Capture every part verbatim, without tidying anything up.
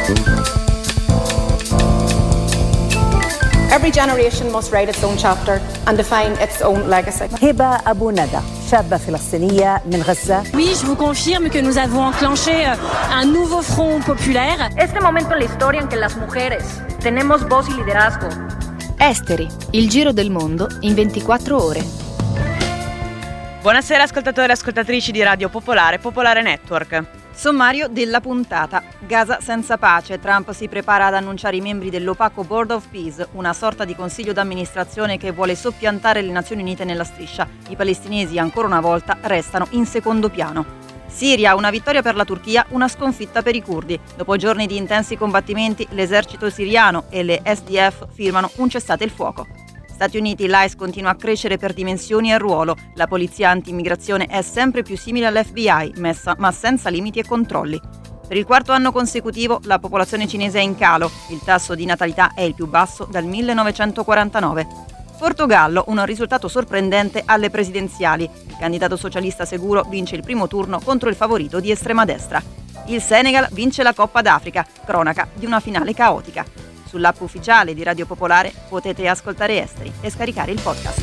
Every generation must write its own chapter and define its own legacy. هبة أبو ندى شابة فلسطينية من غزة. Oui, je vous confirme que nous avons enclenché un nouveau front populaire. Este momento en la historia en que las mujeres tenemos voz y liderazgo. Esteri, il giro del mondo in ventiquattro ore. Buonasera ascoltatori e ascoltatrici di Radio Popolare, Popolare Network. Sommario della puntata. Gaza senza pace. Trump si prepara ad annunciare i membri dell'opaco Board of Peace, una sorta di consiglio d'amministrazione che vuole soppiantare le Nazioni Unite nella striscia. I palestinesi ancora una volta restano in secondo piano. Siria, una vittoria per la Turchia, una sconfitta per i curdi. Dopo giorni di intensi combattimenti, l'esercito siriano e le S D F firmano un cessate il fuoco. Stati Uniti, l'I C E continua a crescere per dimensioni e ruolo. La polizia anti-immigrazione è sempre più simile all'F B I, messa, ma senza limiti e controlli. Per il quarto anno consecutivo la popolazione cinese è in calo. Il tasso di natalità è il più basso dal millenovecentoquarantanove. Portogallo, un risultato sorprendente alle presidenziali. Il candidato socialista Seguro vince il primo turno contro il favorito di estrema destra. Il Senegal vince la Coppa d'Africa, cronaca di una finale caotica. Sull'app ufficiale di Radio Popolare potete ascoltare Esteri e scaricare il podcast.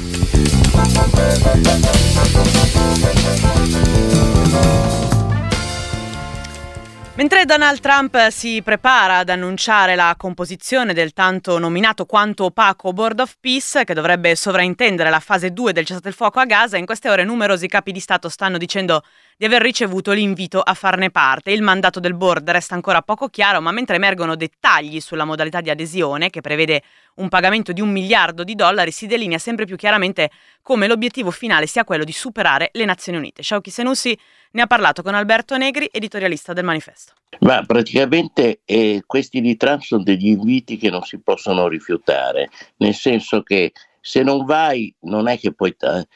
Mentre Donald Trump si prepara ad annunciare la composizione del tanto nominato quanto opaco Board of Peace, che dovrebbe sovraintendere la fase due del cessate il fuoco a Gaza, in queste ore numerosi capi di Stato stanno dicendo di aver ricevuto l'invito a farne parte. Il mandato del board resta ancora poco chiaro, ma mentre emergono dettagli sulla modalità di adesione, che prevede un pagamento di un miliardo di dollari, si delinea sempre più chiaramente come l'obiettivo finale sia quello di superare le Nazioni Unite. Shauki Senussi ne ha parlato con Alberto Negri, editorialista del Manifesto. Ma praticamente eh, questi di Trump sono degli inviti che non si possono rifiutare, nel senso che se non vai non è che puoi eh,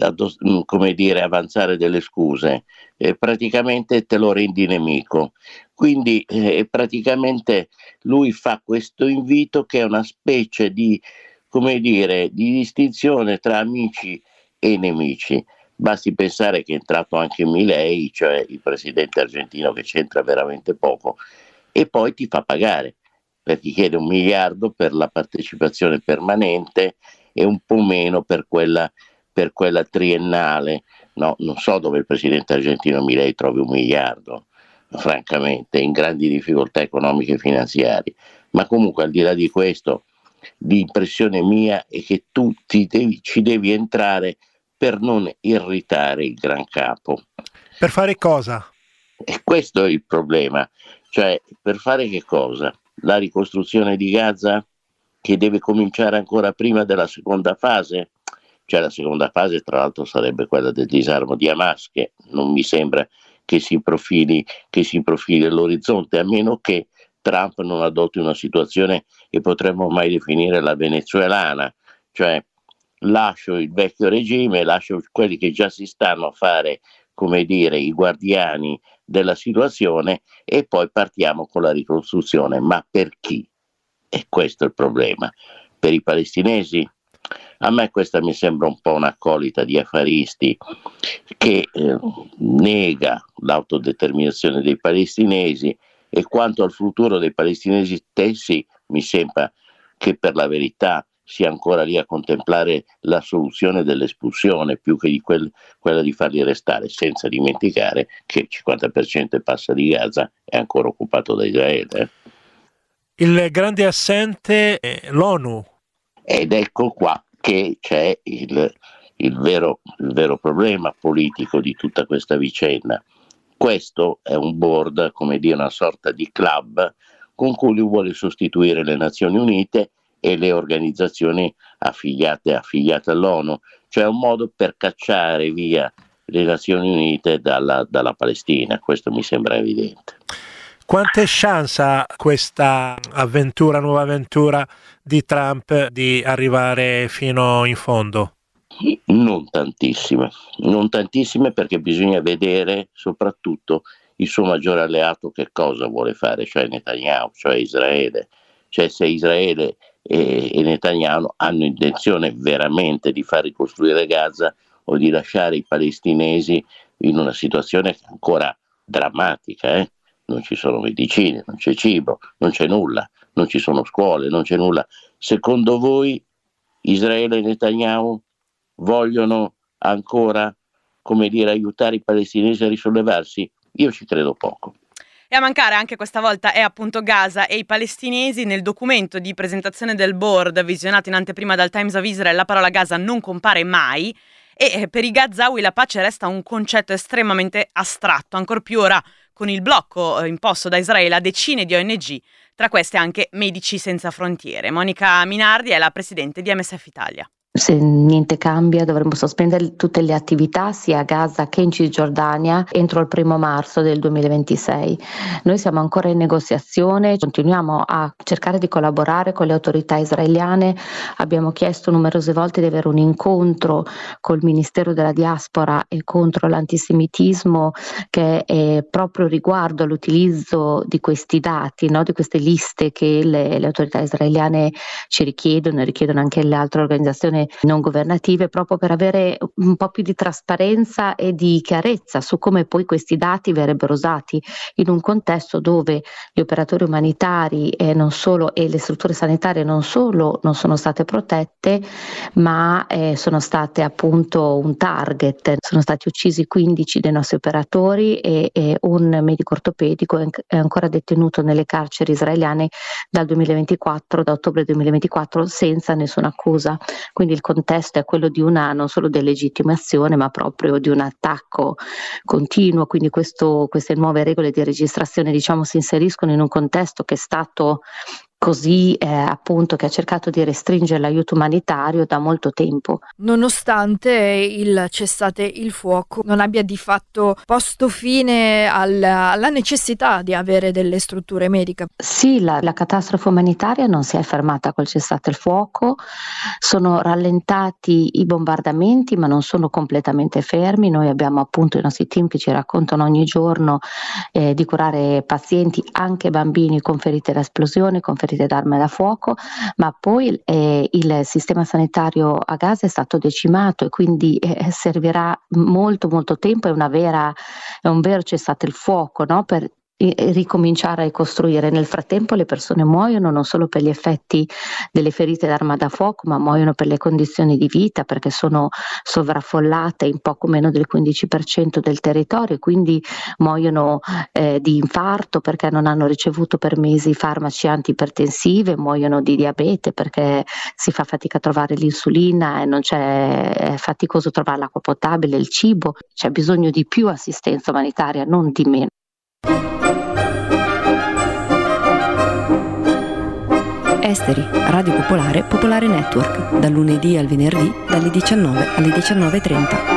come dire avanzare delle scuse, eh, praticamente te lo rendi nemico. Quindi eh, praticamente lui fa questo invito che è una specie di, come dire, di distinzione tra amici e nemici. Basti pensare che è entrato anche Milei, cioè il presidente argentino, che c'entra veramente poco, e poi ti fa pagare, perché chiede un miliardo per la partecipazione permanente e un po' meno per quella, per quella triennale. No, non so dove il presidente argentino Milei trovi un miliardo, francamente, in grandi difficoltà economiche e finanziarie. Ma comunque, al di là di questo, l'impressione mia è che tu ti devi, ci devi entrare per non irritare il gran capo. Per fare cosa? E questo è il problema. Cioè, per fare che cosa? La ricostruzione di Gaza, che deve cominciare ancora prima della seconda fase? Cioè la seconda fase tra l'altro sarebbe quella del disarmo di Hamas, che non mi sembra che si profili, che si profili all'orizzonte, a meno che Trump non adotti una situazione che potremmo mai definire la venezuelana, cioè lascio il vecchio regime, lascio quelli che già si stanno a fare, come dire, i guardiani della situazione, e poi partiamo con la ricostruzione. Ma per chi? E questo è il problema. Per i palestinesi? A me questa mi sembra un po' un'accolita di affaristi che eh, nega l'autodeterminazione dei palestinesi, e quanto al futuro dei palestinesi stessi mi sembra che per la verità sia ancora lì a contemplare la soluzione dell'espulsione più che di quel, quella di farli restare, senza dimenticare che il cinquanta per cento e passa di Gaza è ancora occupato da Israele. Il grande assente è l'ONU. Ed ecco qua che c'è il, il, vero, il vero problema politico di tutta questa vicenda. Questo è un board, come dire, una sorta di club con cui lui vuole sostituire le Nazioni Unite e le organizzazioni affiliate, affiliate all'ONU, cioè un modo per cacciare via le Nazioni Unite dalla, dalla Palestina. Questo mi sembra evidente. Quante chance ha questa avventura, nuova avventura di Trump di arrivare fino in fondo? Non tantissime, non tantissime perché bisogna vedere soprattutto il suo maggiore alleato che cosa vuole fare, cioè Netanyahu, cioè Israele. Cioè se Israele e, e Netanyahu hanno intenzione veramente di far ricostruire Gaza o di lasciare i palestinesi in una situazione ancora drammatica, eh? non ci sono medicine, non c'è cibo, non c'è nulla, non ci sono scuole, non c'è nulla. Secondo voi Israele e Netanyahu vogliono ancora, come dire, aiutare i palestinesi a risollevarsi? Io ci credo poco. E a mancare anche questa volta è appunto Gaza e i palestinesi. Nel documento di presentazione del board visionato in anteprima dal Times of Israel la parola Gaza non compare mai e per i Gazawi la pace resta un concetto estremamente astratto, ancor più ora con il blocco imposto da Israele a decine di O N G, tra queste anche Medici Senza Frontiere. Monica Minardi è la presidente di M S F Italia. Se niente cambia dovremmo sospendere tutte le attività sia a Gaza che in Cisgiordania entro il primo marzo del duemilaventisei. Noi siamo ancora in negoziazione, continuiamo a cercare di collaborare con le autorità israeliane, abbiamo chiesto numerose volte di avere un incontro col Ministero della Diaspora e contro l'antisemitismo che è proprio riguardo all'utilizzo di questi dati, no? Di queste liste che le, le autorità israeliane ci richiedono e richiedono anche le altre organizzazioni non governative, proprio per avere un po' più di trasparenza e di chiarezza su come poi questi dati verrebbero usati in un contesto dove gli operatori umanitari e non solo e le strutture sanitarie non solo non sono state protette, ma eh, sono state appunto un target. Sono stati uccisi quindici dei nostri operatori e, e un medico ortopedico è ancora detenuto nelle carceri israeliane dal duemilaventiquattro, da ottobre duemilaventiquattro, senza nessuna accusa. Quindi il contesto è quello di una non solo delegittimazione ma proprio di un attacco continuo, quindi questo, queste nuove regole di registrazione diciamo si inseriscono in un contesto che è stato così eh, appunto che ha cercato di restringere l'aiuto umanitario da molto tempo. Nonostante il cessate il fuoco non abbia di fatto posto fine alla, alla necessità di avere delle strutture mediche. Sì, la, la catastrofe umanitaria non si è fermata col cessate il fuoco, sono rallentati i bombardamenti ma non sono completamente fermi. Noi abbiamo appunto i nostri team che ci raccontano ogni giorno eh, di curare pazienti, anche bambini con ferite da esplosione, con ferite d'arma da fuoco, ma poi eh, il sistema sanitario a Gaza è stato decimato e quindi eh, servirà molto molto tempo, è una vera è un vero cessate il fuoco, no? Per ricominciare a ricostruire. Nel frattempo le persone muoiono non solo per gli effetti delle ferite d'arma da fuoco, ma muoiono per le condizioni di vita, perché sono sovraffollate in poco meno del quindici per cento del territorio, quindi muoiono eh, di infarto perché non hanno ricevuto per mesi farmaci antiipertensive, muoiono di diabete perché si fa fatica a trovare l'insulina e non c'è, è faticoso trovare l'acqua potabile, il cibo. C'è bisogno di più assistenza umanitaria, non di meno. Esteri, Radio Popolare, Popolare Network, dal lunedì al venerdì, dalle diciannove alle diciannove e trenta.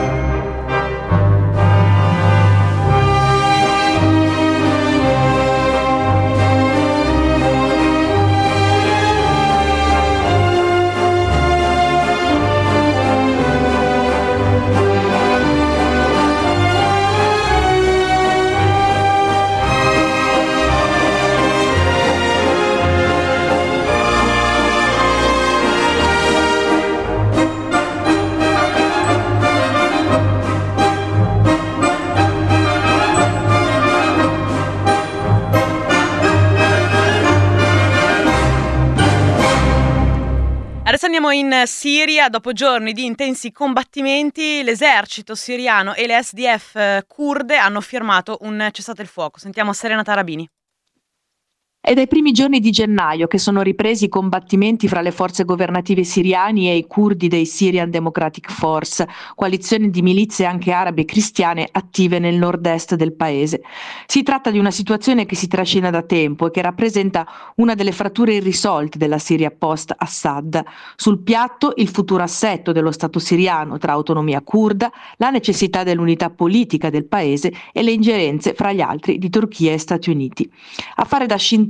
Adesso andiamo in Siria. Dopo giorni di intensi combattimenti, l'esercito siriano e le S D F kurde hanno firmato un cessate il fuoco. Sentiamo Serena Tarabini. È dai primi giorni di gennaio che sono ripresi i combattimenti fra le forze governative siriane e i curdi dei Syrian Democratic Force, coalizione di milizie anche arabe e cristiane attive nel nord-est del paese. Si tratta di una situazione che si trascina da tempo e che rappresenta una delle fratture irrisolte della Siria post-Assad. Sul piatto il futuro assetto dello Stato siriano tra autonomia curda, la necessità dell'unità politica del paese e le ingerenze fra gli altri di Turchia e Stati Uniti. A fare da scintilla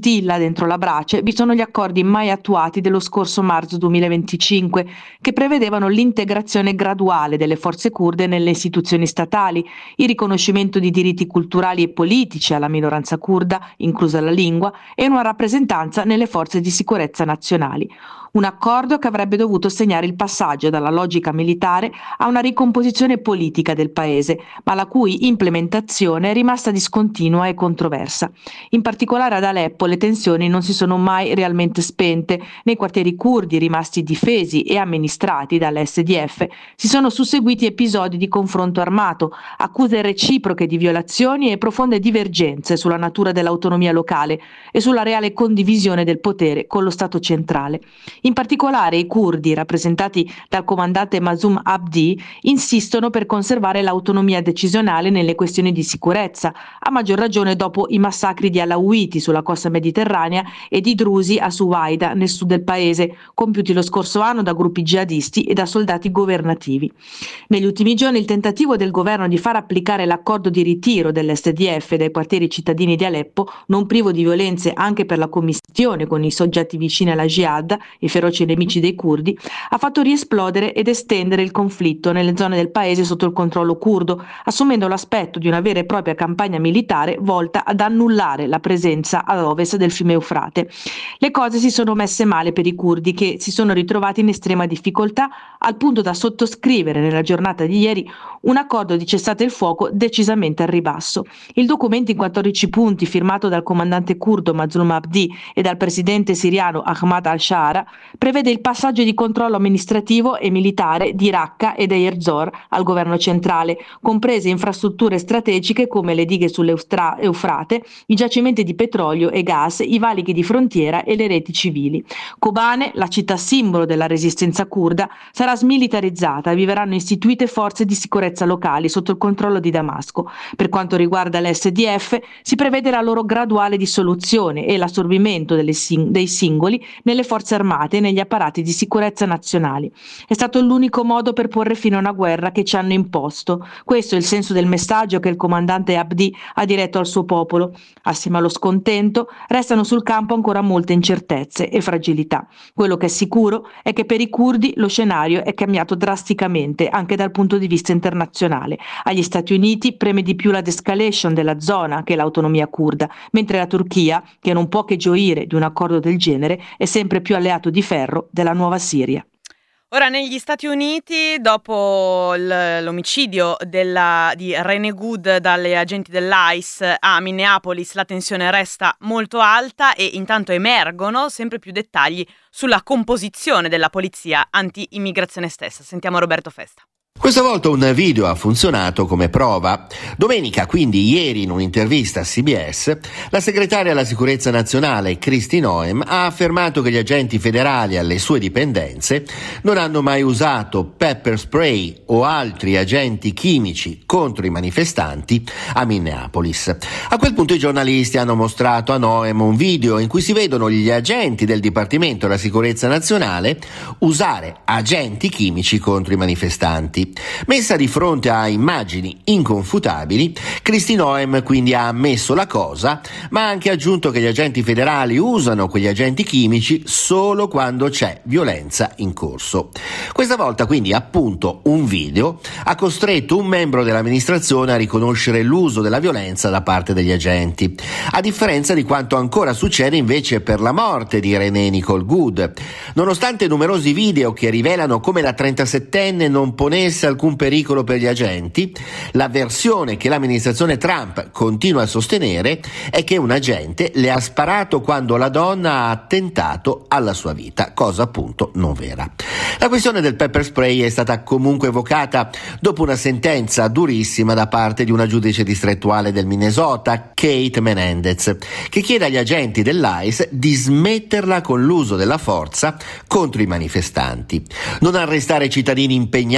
scintilla dentro la brace vi sono gli accordi mai attuati dello scorso marzo duemilaventicinque, che prevedevano l'integrazione graduale delle forze curde nelle istituzioni statali, il riconoscimento di diritti culturali e politici alla minoranza curda, inclusa la lingua, e una rappresentanza nelle forze di sicurezza nazionali. Un accordo che avrebbe dovuto segnare il passaggio dalla logica militare a una ricomposizione politica del paese, ma la cui implementazione è rimasta discontinua e controversa. In particolare ad Aleppo le tensioni non si sono mai realmente spente. Nei quartieri curdi rimasti difesi e amministrati dall'S D F si sono susseguiti episodi di confronto armato, accuse reciproche di violazioni e profonde divergenze sulla natura dell'autonomia locale e sulla reale condivisione del potere con lo Stato centrale. In particolare i curdi, rappresentati dal comandante Mazloum Abdi, insistono per conservare l'autonomia decisionale nelle questioni di sicurezza, a maggior ragione dopo i massacri di alawiti sulla costa mediterranea e di drusi a Suwaida nel sud del paese, compiuti lo scorso anno da gruppi jihadisti e da soldati governativi. Negli ultimi giorni il tentativo del governo di far applicare l'accordo di ritiro dell'S D F dai quartieri cittadini di Aleppo, non privo di violenze anche per la commistione con i soggetti vicini alla jihad, i feroci nemici dei curdi, ha fatto riesplodere ed estendere il conflitto nelle zone del paese sotto il controllo curdo, assumendo l'aspetto di una vera e propria campagna militare volta ad annullare la presenza ad ovest del fiume Eufrate. Le cose si sono messe male per i curdi, che si sono ritrovati in estrema difficoltà al punto da sottoscrivere nella giornata di ieri un accordo di cessate il fuoco decisamente al ribasso. Il documento in quattordici punti, firmato dal comandante curdo Mazloum Abdi e dal presidente siriano Ahmad al-Shara, prevede il passaggio di controllo amministrativo e militare di Raqqa e Deir Zor al governo centrale, comprese infrastrutture strategiche come le dighe sull'Eufrate, i giacimenti di petrolio e gas, i valichi di frontiera e le reti civili. Kobane, la città simbolo della resistenza curda, sarà smilitarizzata e vi verranno istituite forze di sicurezza locali sotto il controllo di Damasco. Per quanto riguarda l'S D F, si prevede la loro graduale dissoluzione e l'assorbimento delle sing- dei singoli nelle forze armate e negli apparati di sicurezza nazionali. È stato l'unico modo per porre fine a una guerra che ci hanno imposto. Questo è il senso del messaggio che il comandante Abdi ha diretto al suo popolo. Assieme allo scontento, restano sul campo ancora molte incertezze e fragilità. Quello che è sicuro è che per i curdi lo scenario è cambiato drasticamente anche dal punto di vista internazionale. Agli Stati Uniti preme di più la de-escalation della zona che l'autonomia curda, mentre la Turchia, che non può che gioire di un accordo del genere, è sempre più alleato di ferro della nuova Siria. Ora, negli Stati Uniti, dopo l'omicidio della, di René Good dalle agenti dell'I C E a Minneapolis, la tensione resta molto alta e intanto emergono sempre più dettagli sulla composizione della polizia anti-immigrazione stessa. Sentiamo Roberto Festa. Questa volta un video ha funzionato come prova. Domenica, quindi ieri, in un'intervista a C B S, la segretaria alla sicurezza nazionale Kristi Noem ha affermato che gli agenti federali alle sue dipendenze non hanno mai usato pepper spray o altri agenti chimici contro i manifestanti a Minneapolis. A quel punto i giornalisti hanno mostrato a Noem un video in cui si vedono gli agenti del Dipartimento della Sicurezza Nazionale usare agenti chimici contro i manifestanti. Messa di fronte a immagini inconfutabili, Kristi Noem quindi ha ammesso la cosa, ma ha anche aggiunto che gli agenti federali usano quegli agenti chimici solo quando c'è violenza in corso. Questa volta quindi appunto un video ha costretto un membro dell'amministrazione a riconoscere l'uso della violenza da parte degli agenti, a differenza di quanto ancora succede invece per la morte di René Nicole Good. Nonostante numerosi video che rivelano come la trentasettenne non ponesse alcun pericolo per gli agenti, la versione che l'amministrazione Trump continua a sostenere è che un agente le ha sparato quando la donna ha attentato alla sua vita, cosa appunto non vera. La questione del pepper spray è stata comunque evocata dopo una sentenza durissima da parte di una giudice distrettuale del Minnesota, Kate Menendez, che chiede agli agenti dell'I C E di smetterla con l'uso della forza contro i manifestanti. Non arrestare cittadini impegnati in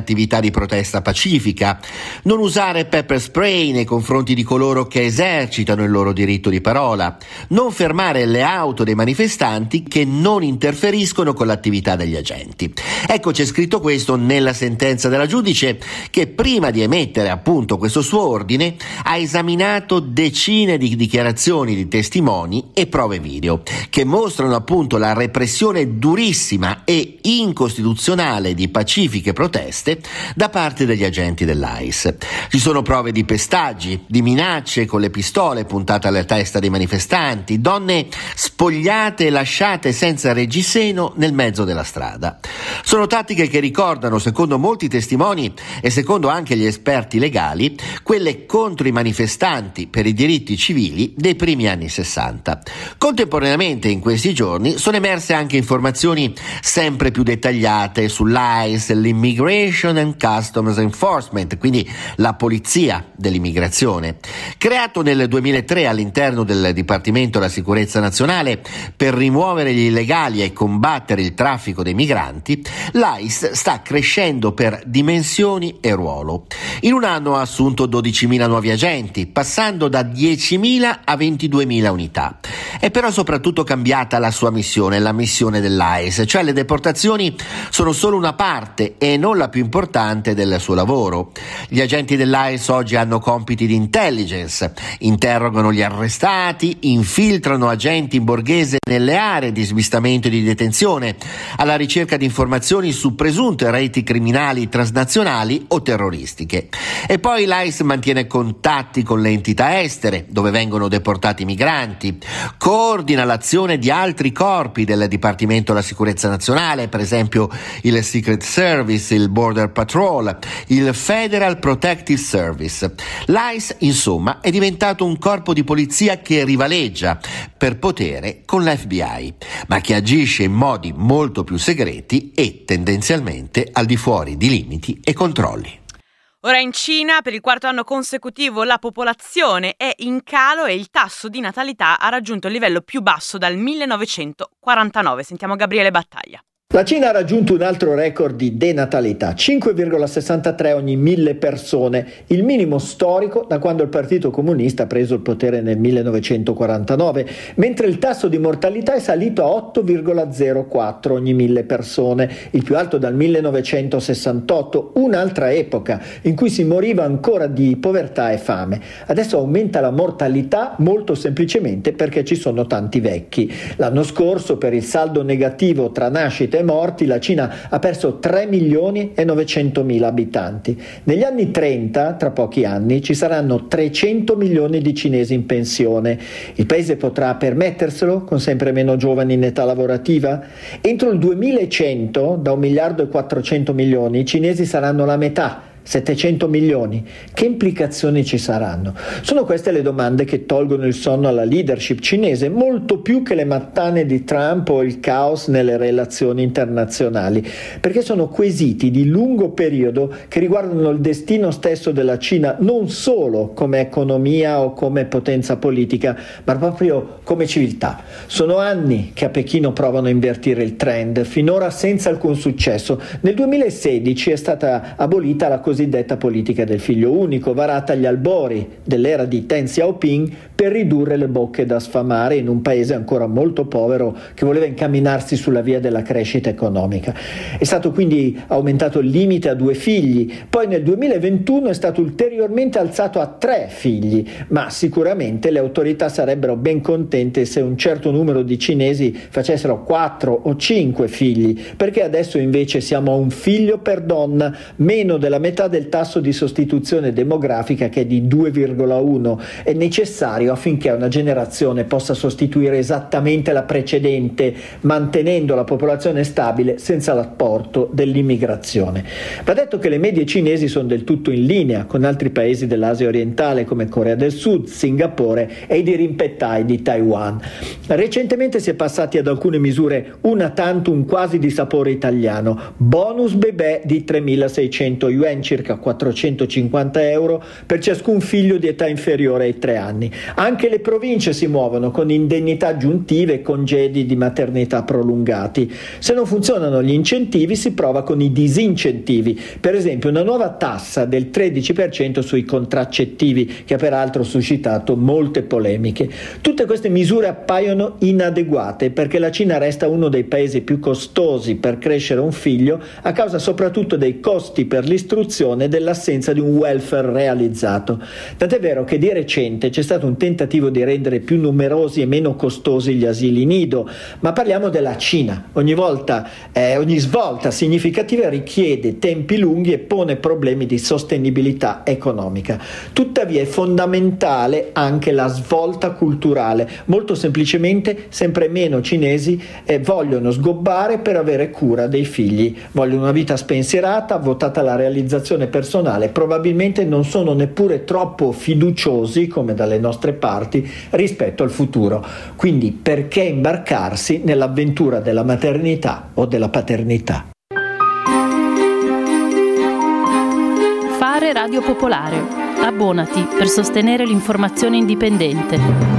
attività di protesta pacifica, non usare pepper spray nei confronti di coloro che esercitano il loro diritto di parola, non fermare le auto dei manifestanti che non interferiscono con l'attività degli agenti. Ecco, c'è scritto questo nella sentenza della giudice, che prima di emettere appunto questo suo ordine ha esaminato decine di dichiarazioni di testimoni e prove video che mostrano appunto la repressione durissima e incostituzionale di pacifiche proteste da parte degli agenti dell'A I S. Ci sono prove di pestaggi, di minacce con le pistole puntate alla testa dei manifestanti, donne spogliate e lasciate senza reggiseno nel mezzo della strada. Sono tattiche che ricordano, secondo molti testimoni e secondo anche gli esperti legali, quelle contro i manifestanti per i diritti civili dei primi anni sessanta. Contemporaneamente, in questi giorni, sono emerse anche informazioni sempre più dettagliate sull'A I S, l'Immigration and Customs Enforcement, quindi la polizia dell'immigrazione. Creato nel duemilatré all'interno del Dipartimento della Sicurezza Nazionale per rimuovere gli illegali e combattere il traffico dei migranti, l'A I S sta crescendo per dimensioni e ruolo. In un anno ha assunto dodicimila nuovi agenti, passando da diecimila a ventiduemila unità. È però soprattutto cambiata la sua missione, la missione dell'A I S, cioè le deportazioni sono solo una parte e non la più importante del suo lavoro. Gli agenti dell'A I S oggi hanno compiti di intelligence, interrogano gli arrestati, infiltrano agenti in borghese nelle aree di smistamento e di detenzione, alla ricerca di informazioni su presunte reti criminali transnazionali o terroristiche. E poi l'A I S mantiene contatti con le entità estere, dove vengono deportati i migranti, coordina l'azione di altri corpi del Dipartimento della Sicurezza Nazionale, per esempio il Secret Service, il Border Patrol, il Federal Protective Service. L'A I S, insomma, è diventato un corpo di polizia che rivaleggia per potere con l'F B I, ma che agisce in modi molto più segreti e tendenzialmente al di fuori di limiti e controlli. Ora in Cina, per il quarto anno consecutivo, la popolazione è in calo e il tasso di natalità ha raggiunto il livello più basso dal millenovecentoquarantanove. Sentiamo Gabriele Battaglia. La Cina ha raggiunto un altro record di denatalità, cinque virgola sessantatré ogni mille persone, il minimo storico da quando il Partito Comunista ha preso il potere nel millenovecentoquarantanove, mentre il tasso di mortalità è salito a otto virgola zero quattro ogni mille persone, il più alto dal millenovecentosessantotto, un'altra epoca in cui si moriva ancora di povertà e fame. Adesso aumenta la mortalità molto semplicemente perché ci sono tanti vecchi. L'anno scorso, per il saldo negativo tra nascite e morti, la Cina ha perso tre milioni e novecentomila abitanti. Negli anni trenta, tra pochi anni, ci saranno trecento milioni di cinesi in pensione. Il paese potrà permetterselo con sempre meno giovani in età lavorativa? Entro il duemilacento, da un miliardo e quattrocento milioni, i cinesi saranno la metà, settecento milioni. Che implicazioni ci saranno? Sono queste le domande che tolgono il sonno alla leadership cinese, molto più che le mattane di Trump o il caos nelle relazioni internazionali, perché sono quesiti di lungo periodo che riguardano il destino stesso della Cina, non solo come economia o come potenza politica, ma proprio come civiltà. Sono anni che a Pechino provano a invertire il trend, finora senza alcun successo. Nel duemilasedici è stata abolita la cosiddetta politica del figlio unico, varata agli albori dell'era di Deng Xiaoping per ridurre le bocche da sfamare in un paese ancora molto povero che voleva incamminarsi sulla via della crescita economica. È stato quindi aumentato il limite a due figli, poi nel duemilaventuno è stato ulteriormente alzato a tre figli, ma sicuramente le autorità sarebbero ben contente se un certo numero di cinesi facessero quattro o cinque figli, perché adesso invece siamo a un figlio per donna, meno della metà del tasso di sostituzione demografica, che è di due virgola uno, è necessario affinché una generazione possa sostituire esattamente la precedente, mantenendo la popolazione stabile senza l'apporto dell'immigrazione. Va detto che le medie cinesi sono del tutto in linea con altri paesi dell'Asia orientale come Corea del Sud, Singapore e i dirimpettai di Taiwan. Recentemente si è passati ad alcune misure una tantum quasi di sapore italiano: bonus bebè di tremilaseicento yuan, circa quattrocentocinquanta euro per ciascun figlio di età inferiore ai tre anni. Anche le province si muovono con indennità aggiuntive e congedi di maternità prolungati. Se non funzionano gli incentivi si prova con i disincentivi, per esempio una nuova tassa del tredici per cento sui contraccettivi che ha peraltro suscitato molte polemiche. Tutte queste misure appaiono inadeguate perché la Cina resta uno dei paesi più costosi per crescere un figlio a causa soprattutto dei costi per l'istruzione e dell'assenza di un welfare realizzato. Tant'è vero che di recente c'è stato un tentativo di rendere più numerosi e meno costosi gli asili nido, ma parliamo della Cina. Ogni volta, eh, ogni svolta significativa richiede tempi lunghi e pone problemi di sostenibilità economica. Tuttavia è fondamentale anche la svolta culturale. Molto semplicemente sempre meno cinesi eh, vogliono sgobbare per avere cura dei figli, vogliono una vita spensierata, votata alla realizzazione personale, probabilmente non sono neppure troppo fiduciosi come dalle nostre parti rispetto al futuro. Quindi perché imbarcarsi nell'avventura della maternità o della paternità? Fare Radio Popolare. Abbonati per sostenere l'informazione indipendente.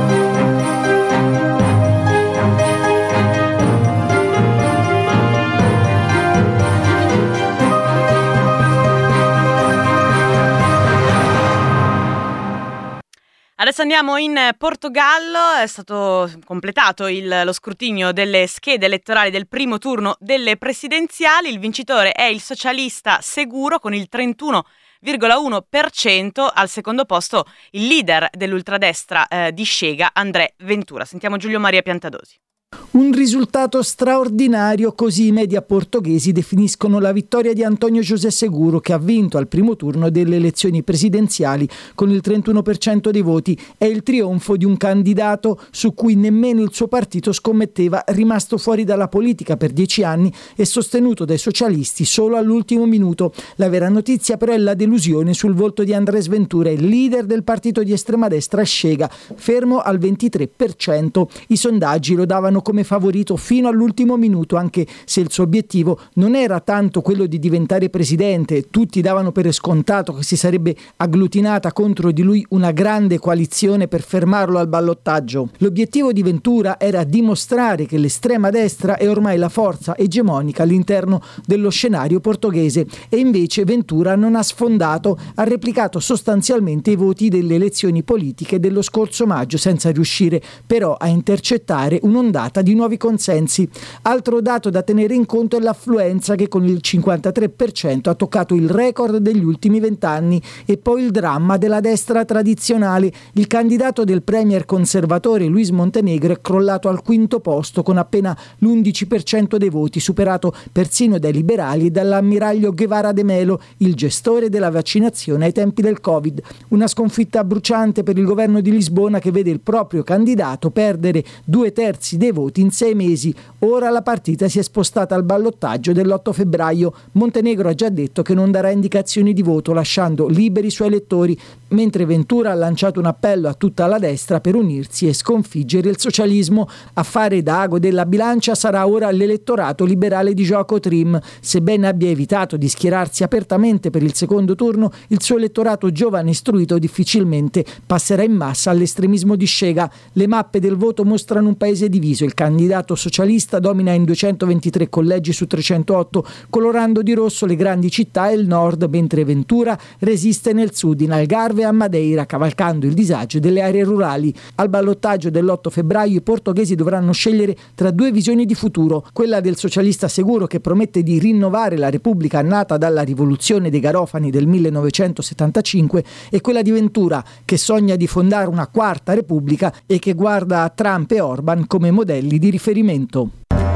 Adesso andiamo in Portogallo, è stato completato il, lo scrutinio delle schede elettorali del primo turno delle presidenziali. Il vincitore è il socialista Seguro con il trentuno virgola uno per cento, al secondo posto il leader dell'ultradestra eh, di Chega, André Ventura. Sentiamo Giulio Maria Piantadosi. Un risultato straordinario, così i media portoghesi definiscono la vittoria di António José Seguro, che ha vinto al primo turno delle elezioni presidenziali con il trentuno per cento dei voti. È il trionfo di un candidato su cui nemmeno il suo partito scommetteva, rimasto fuori dalla politica per dieci anni e sostenuto dai socialisti solo all'ultimo minuto. La vera notizia però è la delusione sul volto di Andrés Ventura, il leader del partito di estrema destra Chega, fermo al ventitré per cento. I sondaggi lo davano come favorito fino all'ultimo minuto, anche se il suo obiettivo non era tanto quello di diventare presidente. Tutti davano per scontato che si sarebbe agglutinata contro di lui una grande coalizione per fermarlo al ballottaggio. L'obiettivo di Ventura era dimostrare che l'estrema destra è ormai la forza egemonica all'interno dello scenario portoghese, e invece Ventura non ha sfondato, ha replicato sostanzialmente i voti delle elezioni politiche dello scorso maggio, senza riuscire però a intercettare un'ondata di nuovi consensi. Altro dato da tenere in conto è l'affluenza, che con il cinquantatré per cento ha toccato il record degli ultimi vent'anni, e poi il dramma della destra tradizionale. Il candidato del premier conservatore Luis Montenegro è crollato al quinto posto con appena l'undici per cento dei voti, superato persino dai liberali e dall'ammiraglio Guevara de Melo, il gestore della vaccinazione ai tempi del Covid. Una sconfitta bruciante per il governo di Lisbona, che vede il proprio candidato perdere due terzi dei voti in sei mesi. Ora la partita si è spostata al ballottaggio dell'otto febbraio. Montenegro ha già detto che non darà indicazioni di voto, lasciando liberi i suoi elettori, mentre Ventura ha lanciato un appello a tutta la destra per unirsi e sconfiggere il socialismo. A fare da ago della bilancia sarà ora l'elettorato liberale di João Coutrinho. Sebbene abbia evitato di schierarsi apertamente per il secondo turno, il suo elettorato giovane e istruito difficilmente passerà in massa all'estremismo di Chega. Le mappe del voto mostrano un paese diviso. Il candidato socialista domina in duecentoventitré collegi su trecentootto, colorando di rosso le grandi città e il nord, mentre Ventura resiste nel sud, in Algarve e a Madeira, cavalcando il disagio delle aree rurali. Al ballottaggio dell'otto febbraio i portoghesi dovranno scegliere tra due visioni di futuro: quella del socialista Seguro, che promette di rinnovare la Repubblica nata dalla rivoluzione dei Garofani del millenovecentosettantacinque, e quella di Ventura, che sogna di fondare una quarta Repubblica e che guarda a Trump e Orban come modelli di riferimento.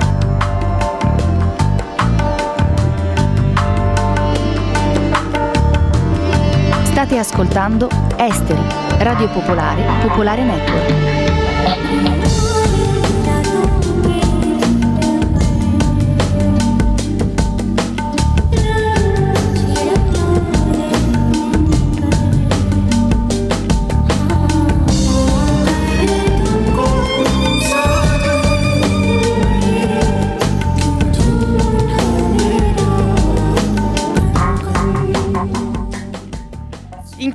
State ascoltando Esteri, Radio Popolare, Popolare Network. In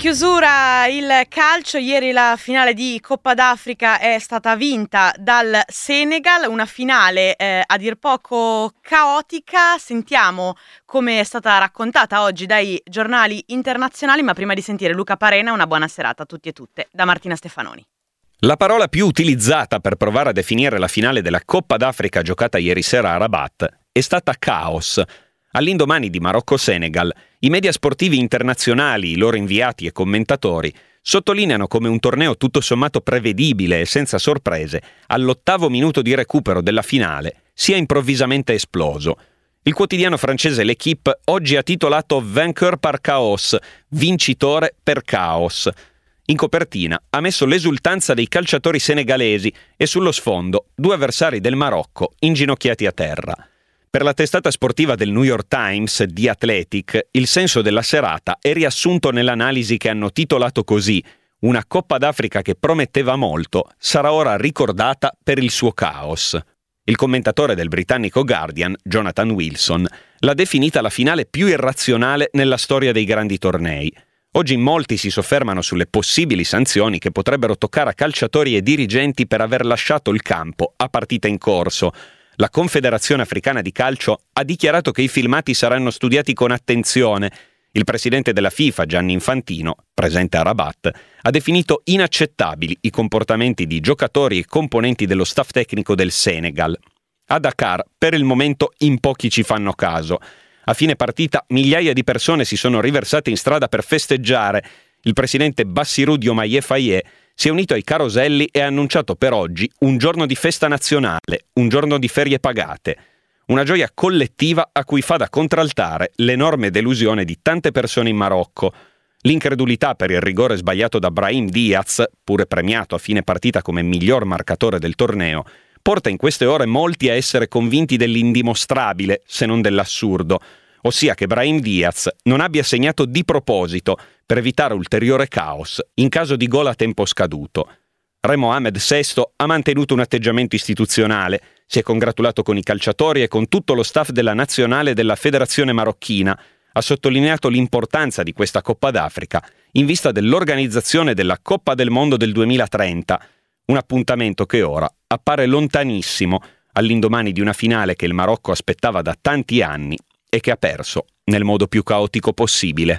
chiusura il calcio. Ieri la finale di Coppa d'Africa è stata vinta dal Senegal, una finale eh, a dir poco caotica. Sentiamo come è stata raccontata oggi dai giornali internazionali, ma prima di sentire Luca Parena, una buona serata a tutti e tutte da Martina Stefanoni. La parola più utilizzata per provare a definire la finale della Coppa d'Africa giocata ieri sera a Rabat è stata caos. All'indomani di Marocco-Senegal, i media sportivi internazionali, i loro inviati e commentatori sottolineano come un torneo tutto sommato prevedibile e senza sorprese, all'ottavo minuto di recupero della finale, sia improvvisamente esploso. Il quotidiano francese L'Équipe oggi ha titolato Vainqueur par chaos, vincitore per caos. In copertina ha messo l'esultanza dei calciatori senegalesi e sullo sfondo due avversari del Marocco inginocchiati a terra. Per la testata sportiva del New York Times, The Athletic, il senso della serata è riassunto nell'analisi che hanno titolato così: una Coppa d'Africa che prometteva molto sarà ora ricordata per il suo caos. Il commentatore del britannico Guardian, Jonathan Wilson, l'ha definita la finale più irrazionale nella storia dei grandi tornei. Oggi molti si soffermano sulle possibili sanzioni che potrebbero toccare a calciatori e dirigenti per aver lasciato il campo a partita in corso. La Confederazione Africana di Calcio ha dichiarato che i filmati saranno studiati con attenzione. Il presidente della FIFA, Gianni Infantino, presente a Rabat, ha definito inaccettabili i comportamenti di giocatori e componenti dello staff tecnico del Senegal. A Dakar, per il momento, in pochi ci fanno caso. A fine partita, migliaia di persone si sono riversate in strada per festeggiare. Il presidente Bassirou Diomaye Faye si è unito ai caroselli e ha annunciato per oggi un giorno di festa nazionale, un giorno di ferie pagate. Una gioia collettiva a cui fa da contraltare l'enorme delusione di tante persone in Marocco. L'incredulità per il rigore sbagliato da Brahim Diaz, pure premiato a fine partita come miglior marcatore del torneo, porta in queste ore molti a essere convinti dell'indimostrabile, se non dell'assurdo, ossia che Brahim Diaz non abbia segnato di proposito per evitare ulteriore caos in caso di gol a tempo scaduto. Re Mohammed sesto ha mantenuto un atteggiamento istituzionale, si è congratulato con i calciatori e con tutto lo staff della nazionale della federazione marocchina, ha sottolineato l'importanza di questa Coppa d'Africa in vista dell'organizzazione della Coppa del Mondo del duemilatrenta, un appuntamento che ora appare lontanissimo all'indomani di una finale che il Marocco aspettava da tanti anni e che ha perso nel modo più caotico possibile.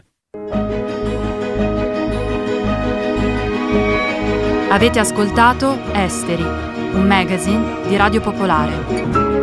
Avete ascoltato Esteri, un magazine di Radio Popolare.